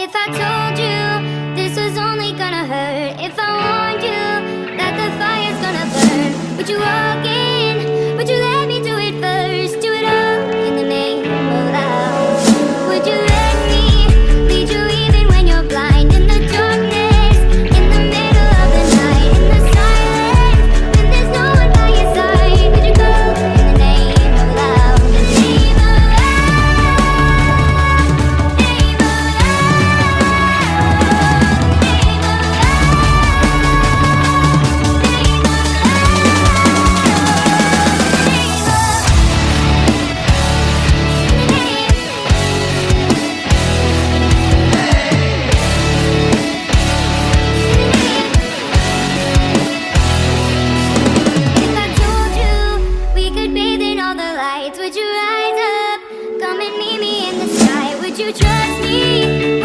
If I told you this was only gonna hurt, if I warned you that the fire's gonna burn, would you walk in? Would you let me do it first? Do it all in the name of love. Would you let me lead you even when you're blind? In the darkness, in the middle of the night, in the silence, when there's no one by your side, would you go in the name of love? The name of would you rise up? Come and meet me in the sky. Would you trust me?